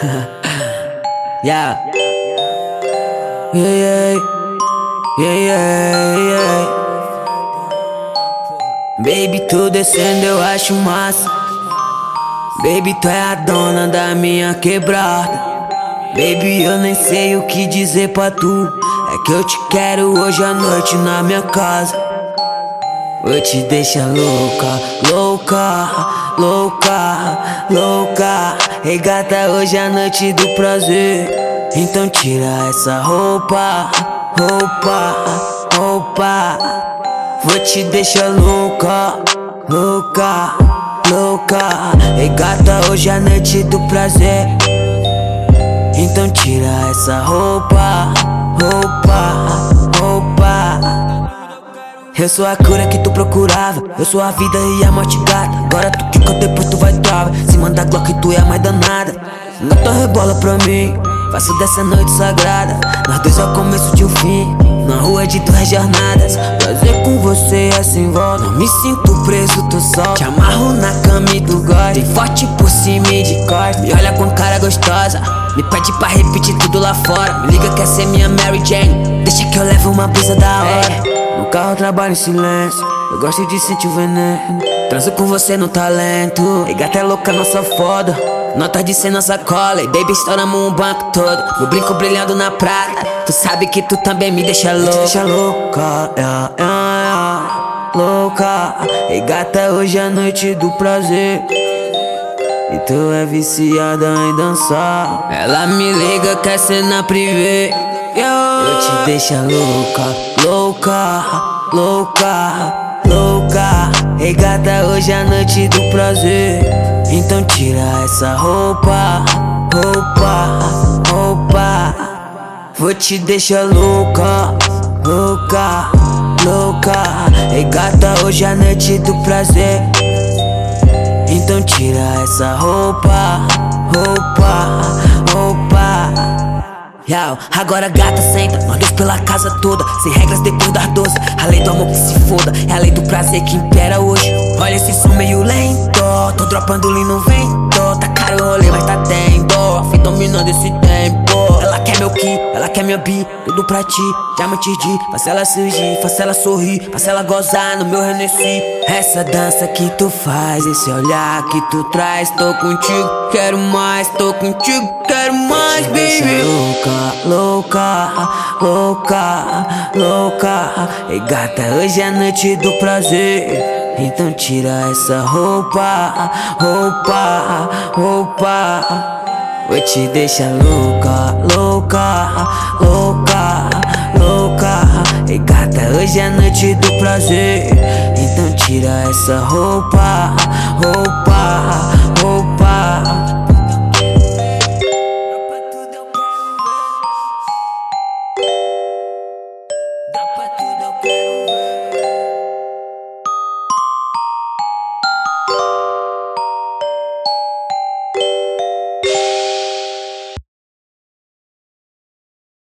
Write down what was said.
Yeah. Yeah, yeah. Baby, tu descendo eu acho massa. Baby, tu é a dona da minha quebrada. Baby, eu nem sei o que dizer pra tu. É que eu te quero hoje à noite na minha casa. Vou te deixar louca, louca, louca, louca. Ei gata, hoje é a noite do prazer. Então tira essa roupa, roupa, roupa. Vou te deixar louca, louca, louca. Ei gata, hoje é a noite do prazer. Então tira essa roupa, roupa, roupa. Eu sou a cura que tu procurava, eu sou a vida e a morte gata. Agora tu quica, depois tu vai trava. Se manda Glock, tu é a mais danada. Gata, rebola pra mim, faço dessa noite sagrada. Nós dois é o começo de um fim, na rua de duas jornadas. Prazer com você é sem volta. Não me sinto preso, tô só. Te amarro na cama e tu gosta. Bem forte por cima e de costa. Me olha com cara gostosa, me pede pra repetir tudo lá fora. Me liga, quer ser minha Mary Jane. Deixa que eu levo uma brisa da hora. No carro eu trabalho em silêncio, eu gosto de sentir o veneno. Transo com você no talento. E gata é louca, nossa foda. Nota de 100 na sacola. E baby, estouramos um banco todo. Meu brinco brilhando na prata. Tu sabe que tu também me deixa louca. Me deixa louca, louca. E gata, hoje é a noite do prazer. E tu é viciada em dançar. Ela me liga, quer ser na privê. Eu te deixa louca, louca, louca, louca. Ei gata, hoje é a noite do prazer. Então tira essa roupa, roupa, roupa. Vou te deixar louca, louca, louca. Ei gata, hoje é a noite do prazer. Então tira essa roupa, roupa, roupa. Yo, agora gata senta, nós dois pela casa toda. Sem regras depois das 12. A lei do amor que se foda, é a lei do prazer que impera hoje. Olha esse som meio lento, tô dropando ali no vento. Tá caro o rolê, mas tá tendo. A fim dominando esse tempo. Ela quer meu ki, ela quer minha bi. Tudo pra ti, já me entendi. Faça ela surgir, faça ela sorrir, faça ela gozar no meu Renesci. Essa dança que tu faz, esse olhar que tu traz. Tô contigo, quero mais, tô contigo, quero mais, baby. Louca, louca, louca. Ei gata, hoje é a noite do prazer. Então tira essa roupa, roupa, roupa. Vou te deixar louca, louca, louca, louca. Ei gata, hoje é a noite do prazer. Então tira essa roupa, roupa, roupa.